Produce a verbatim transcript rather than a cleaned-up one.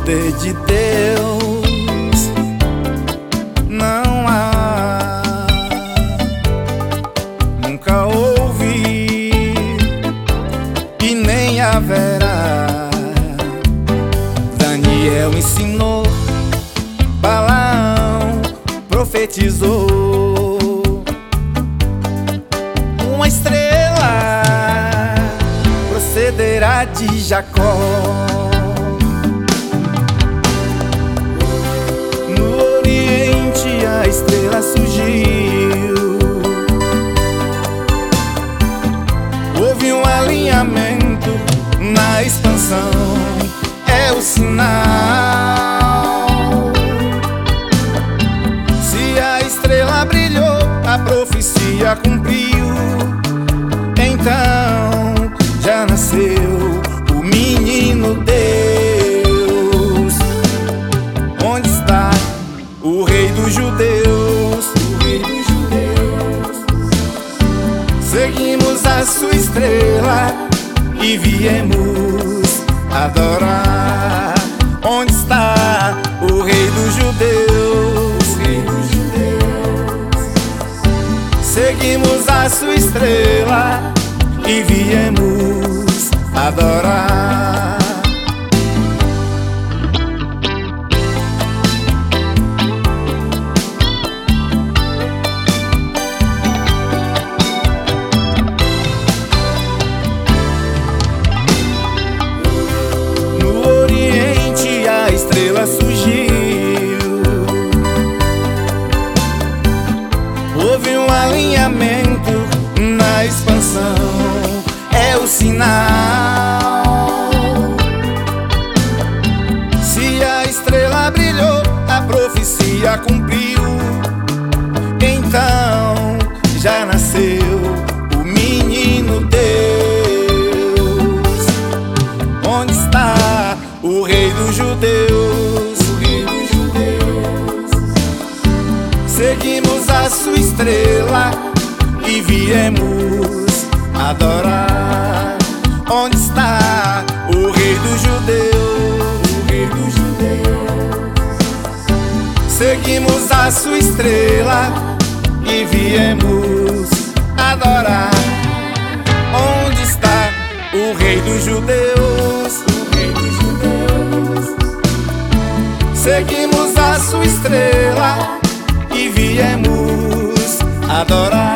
poder de Deus não há, nunca houve e nem haverá. Daniel ensinou, Balaão profetizou, uma estrela procederá de Jacó. No Oriente a estrela surgiu, houve um alinhamento na expansão, é o sinal. Se a estrela brilhou, a profecia cumpriu, então já nasceu o menino Deus. Onde está o rei dos judeus? O rei dos judeus. Seguimos a sua estrela e viemos adorar. Onde está o rei dos judeus? O rei dos judeus. Seguimos a sua estrela e viemos adorar. No Oriente a estrela surgiu, houve um alinhamento na expansão, é o sinal. Se a estrela brilhou, a profecia cumpriu, então já nasceu o menino Deus. Onde está o rei dos judeus? O rei dos judeus. Seguimos a sua estrela e viemos adorar. Onde está o rei dos judeus? O rei dos judeus. Seguimos a sua estrela e viemos adorar. Onde está o rei dos judeus? O rei dos judeus. Seguimos a sua estrela e viemos adorar.